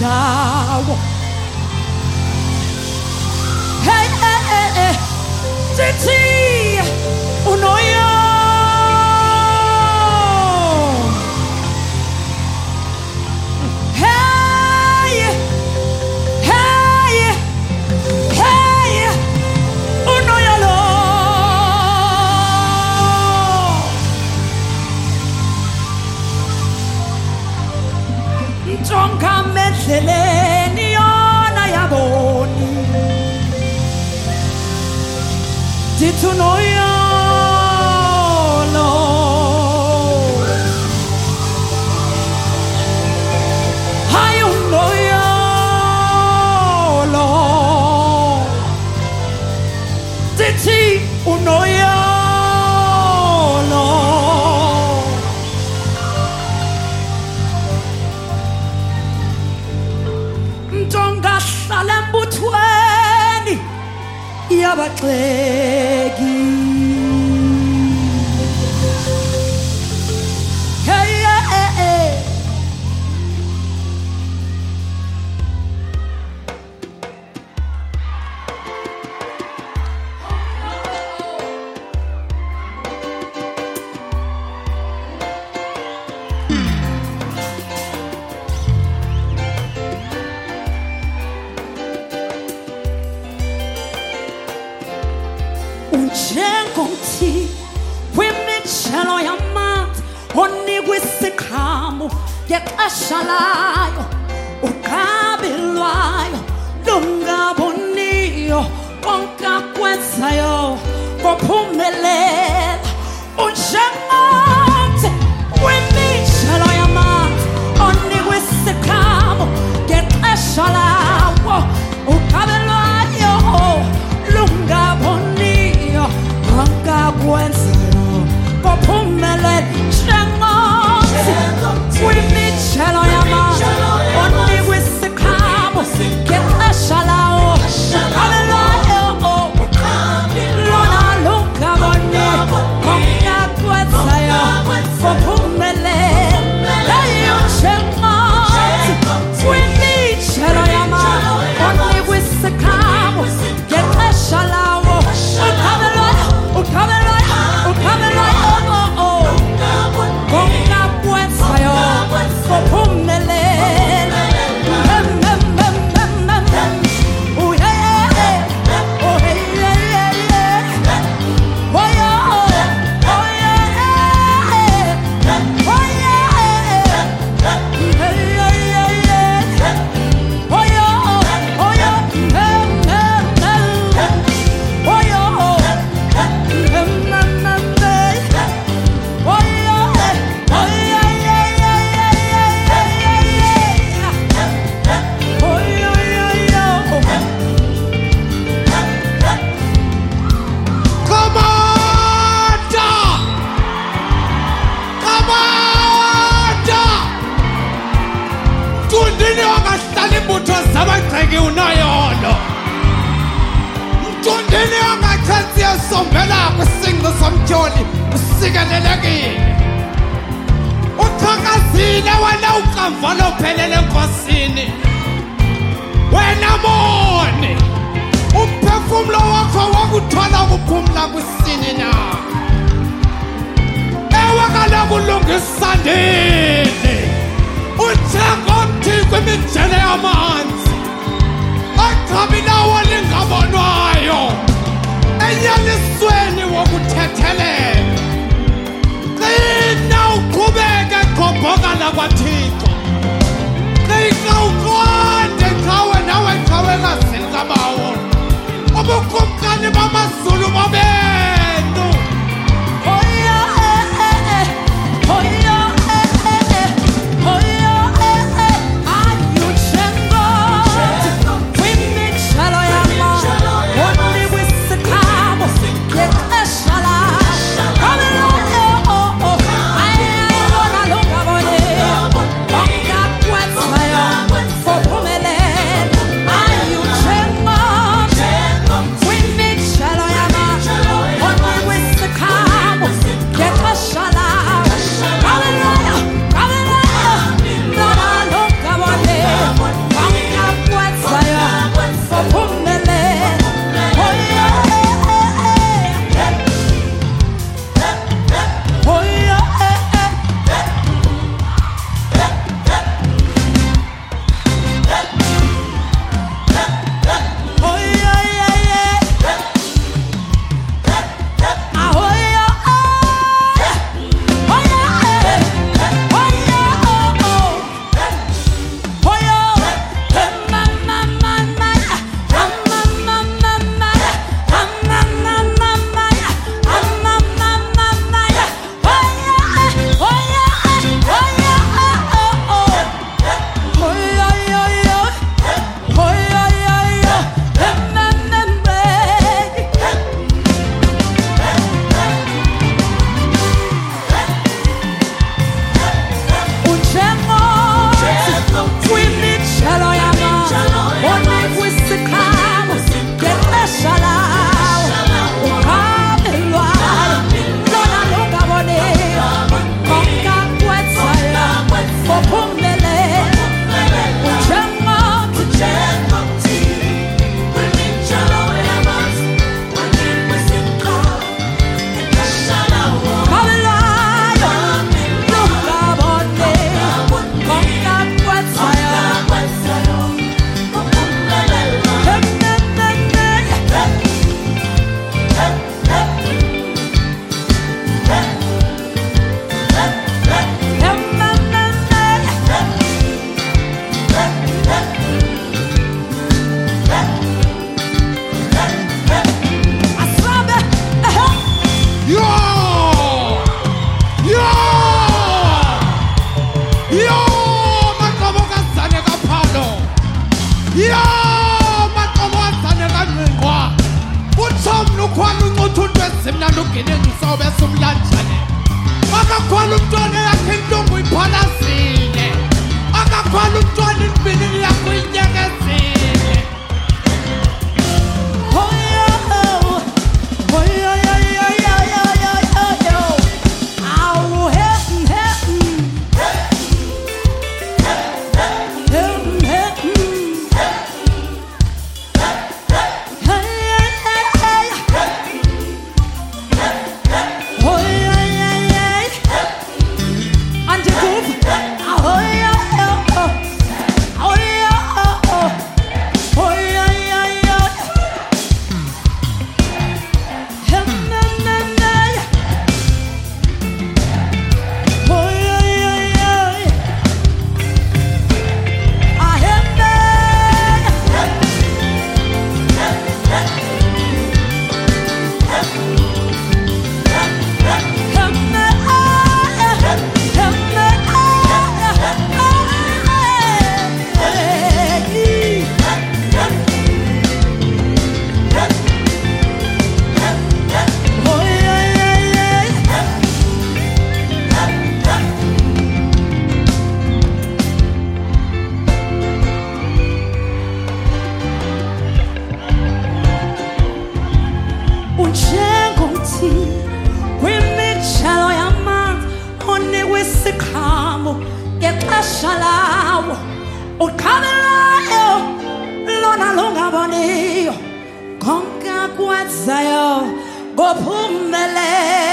dawo. Hey, hey, hey, hey. Titi unoyo. Hey, hey, hey, unoyo lo. Ntonga medleleni yona yaboni. Titunoyo lo. Hayunoyo lo. Titi unoyo lo. Ntonga hlala embuthweni yabaxeki. Hey, hey, hey, hey. Unjengomthi wimijelo yamanzi onikwe isiqhamo ngexesha layo, uqabilwayo lungaboniyo konke akwenzayo kophumelela. Unjengomthi wimijelo yamanzi onikwe isiqhamo ngexesha lawo, uqabilwayo lungaboniyo konke akwenzayo kophumelela. Njengomthi wimijelo yamanzi onikwe isiqhamo ngexesha lawo, uqabilwayo lona lungaboniyo konke akwenzayo kophumelela. Njengomthi wimijelo yamanzi onikwe isiqhamo ngexesha lawo, uqabilwayo konke akwenzayo kophumelela. Oh yeah, oh hey, yeah, yeah. Oh yeah, oh yeah, oh yeah, hey, yeah, yeah. Oh yeah, oh yeah, oh yeah, Zabaqheki unayona mntundini angathenzi yasombela kwisingqi somtyholi usikelelekile. Uthakazile wena uqamva lophelele enkosini. Wena moni umphefumlo wakho wakuthola ukuphumla kwisini na. Ewe kaloku ulungisandile unjengomthi kwimijelo yamanzi aqhabilawo lingabonwayo enyanisweni wokuthethelela. Qina uqhubeke qhobhokala kwaThixo. Qina uqonde qawe nawe qawe ngazinkabawo ubukumkani bamazulu babenu. oh yeah, oh yeah, oh yeah. Ayu njengomthi wimijelo yamanzi onikwe isiqhamo ngexesha lawo, uyobe sumlanjani akakhwela umntwana yakhe intombi iphalazile akakhwela umntwana inibini yakho inyekezile Shalawo uqhamelayo lona longaboniyo konke akwenzayo ngophumelele